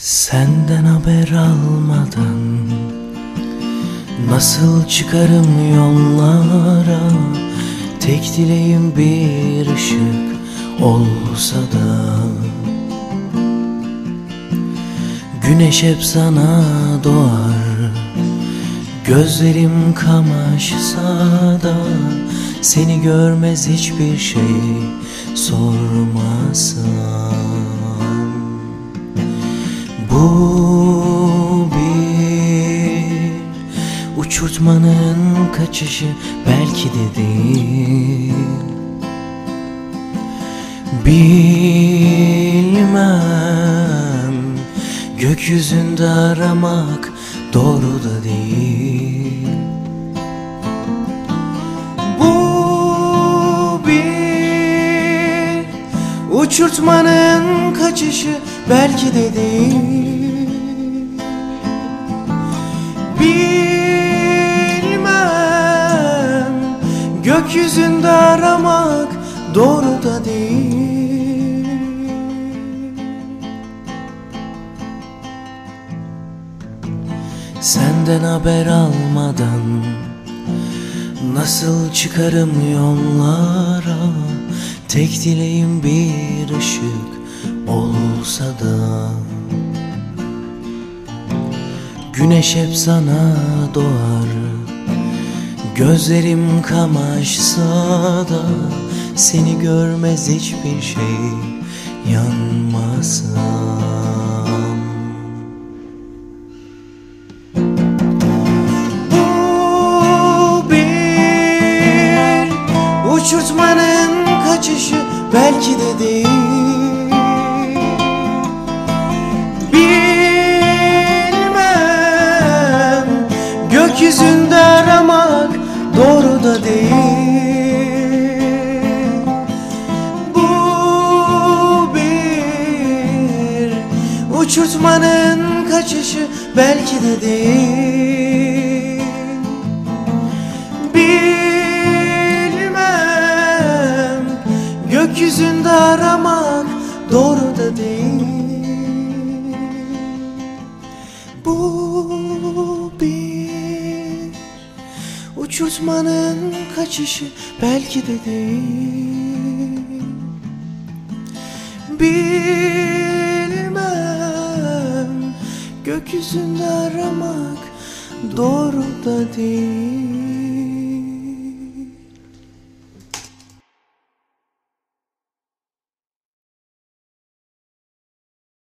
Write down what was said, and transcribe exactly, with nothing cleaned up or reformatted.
Senden haber almadan nasıl çıkarım yollara? Tek dileğim bir ışık olsa da güneş hep sana doğar. Gözlerim kamaşsa da seni görmez hiçbir şey sormasam. Bu bir uçurtmanın kaçışı belki de değil. Bilmem, gökyüzünde aramak doğru da değil. Bu bir uçurtmanın kaçışı belki de değil. Bilmem, gökyüzünde aramak doğru da değil. Senden haber almadan nasıl çıkarım yollara? Tek dileğim bir ışık olsa da güneş hep sana doğar. Gözlerim kamaşsa da seni görmez hiçbir şey yanmasam. Bu bir uçurtmanın kaçışı belki de değil. Bilmem, gökyüzünde aramak doğru da değil. Bu bir uçurtmanın kaçışı belki de değil. Bilmem, gökyüzünde aramak doğru da değil. Bu bir uçurtmanın kaçışı belki de değil. Bilmem, gökyüzünde aramak doğru da değil.